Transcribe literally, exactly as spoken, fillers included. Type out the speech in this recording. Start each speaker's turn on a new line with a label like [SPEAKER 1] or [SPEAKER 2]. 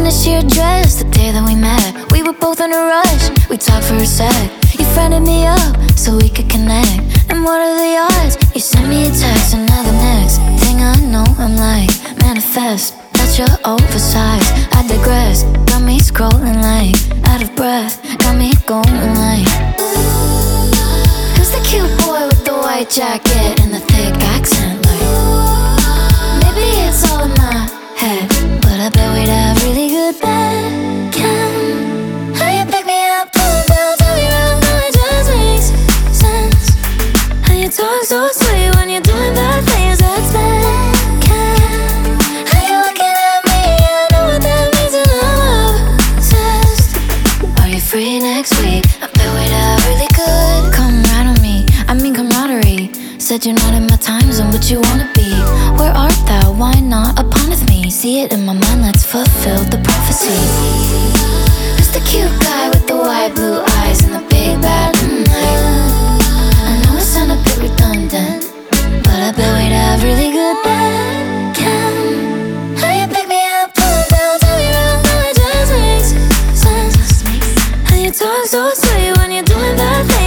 [SPEAKER 1] finished your dress the day that we met. We were both in a rush, we talked for a sec. You friended me up so we could connect. And what are the odds? You sent me a text, and now the next thing I know, I'm like, manifest. That you're oversized, I digress. Got me scrolling like, out of breath. Got me going like, who's the cute boy with the white jacket and the thick accent? Like, maybe it's all in my head, but I bet we'd have really good bed chem. How you pick me up, pull me down, turn me around, no, it just makes sense. How you talk so sweet when you're doing bad things, that's bad chem. How you looking at me, I know what that means, and I'm obsessed. Are you free next week? I bet we'd have really good. Come right on me, I mean camaraderie. Said you're not in my time zone, but you wanna be. Where art thou? Why not upon me? See it in my mind, let's fulfill the prophecy. Who's the cute guy with the white blue eyes and the big bad night? I know it sound a bit redundant, but I bet we'd have really good bed chem. How you pick me up, pull me down, turn me around, no, it just makes sense. How you talk so sweet when you're doing bad things.